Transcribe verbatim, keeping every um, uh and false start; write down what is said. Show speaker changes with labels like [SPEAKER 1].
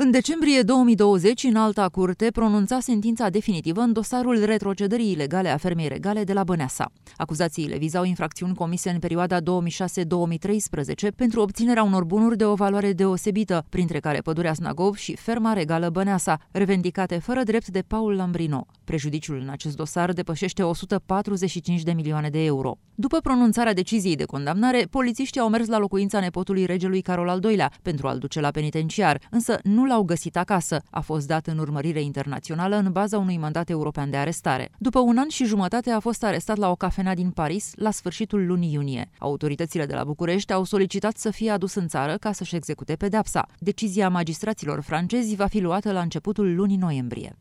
[SPEAKER 1] În decembrie două mii douăzeci, Înalta Curte pronunța sentința definitivă în dosarul retrocedării ilegale a fermei Regale de la Băneasa. Acuzațiile vizau infracțiuni comise în perioada două mii șase - două mii treisprezece pentru obținerea unor bunuri de o valoare deosebită, printre care pădurea Snagov și ferma Regală Băneasa, revendicate fără drept de Paul Lambrino. Prejudiciul în acest dosar depășește o sută patruzeci și cinci de milioane de euro. După pronunțarea deciziei de condamnare, polițiștii au mers la locuința nepotului regelui Carol al doilea pentru a-l duce la penitenciar, însă nu l-au găsit acasă. A fost dat în urmărire internațională în baza unui mandat european de arestare. După un an și jumătate a fost arestat la o cafenea din Paris la sfârșitul lunii iunie. Autoritățile de la București au solicitat să fie adus în țară ca să-și execute pedeapsa. Decizia magistraților francezi va fi luată la începutul lunii noiembrie.